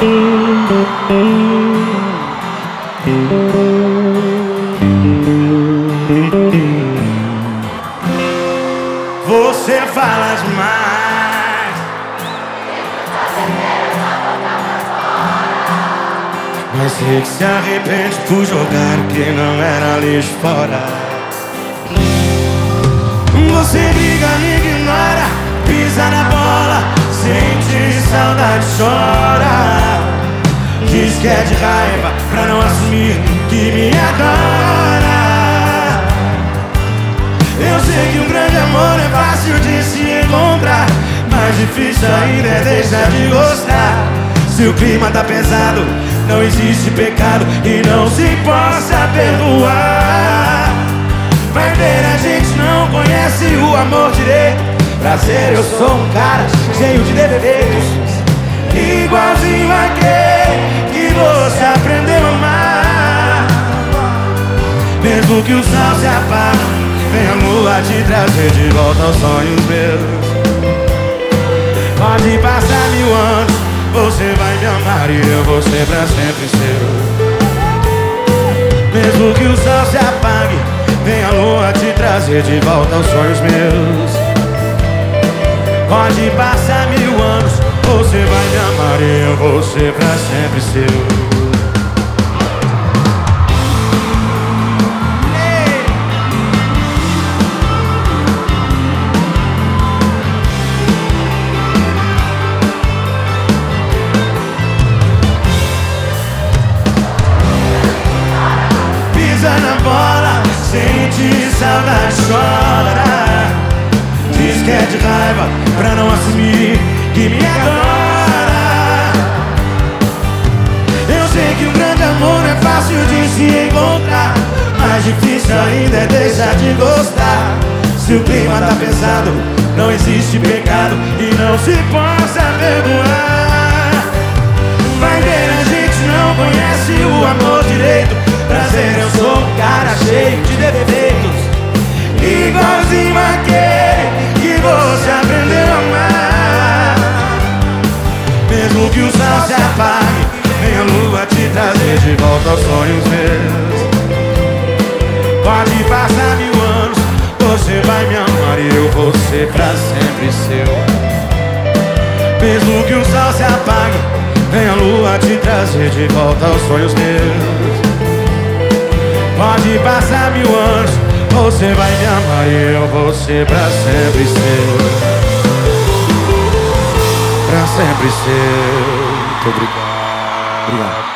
Você fala demais, mas sei que se arrepende por jogar o que não era lixo fora. Você liga, me ignora, pisa na bola, sente saudade, chora. Diz que é de raiva pra não assumir que me adora. Eu sei que um grande amor é fácil de se encontrar, mas difícil ainda é deixar de gostar. Se o clima tá pesado, não existe pecado e não se possa perdoar. Vai ver, a gente não conhece o amor direito. Prazer, eu sou um cara cheio de defeitos, igualzinho aquele que você aprendeu a amar. Mesmo que o sol se apague, vem a lua te trazer de volta aos sonhos meus. Pode passar 1000 anos, você vai me amar e eu vou ser pra sempre seu. Mesmo que o sol se apague, vem a lua te trazer de volta aos sonhos meus. Pode passar 1000 anos, você vai me amar e eu vou ser pra sempre seu. Pisa na bola, sente saudade, chora. Diz que é de raiva pra não assumir que me adora. Eu sei que um grande amor é fácil de se encontrar, mas difícil ainda é deixar de gostar. Se o clima tá pesado, não existe pecado e não se possa perdoar. Vai ver, a gente não conhece o amor direito. Prazer, eu sou um cara cheio de defeitos, igualzinho aquele que você aprendeu a amar. Mesmo que o sol se apague, vem a lua te trazer de volta aos sonhos meus. Pode passar 1000 anos, você vai me amar e eu vou ser pra sempre seu. Mesmo que o sol se apague, vem a lua te trazer de volta aos sonhos meus. Pode passar 1000 anos, você vai me amar e eu vou ser pra sempre seu. Pra sempre seu. Muito obrigado.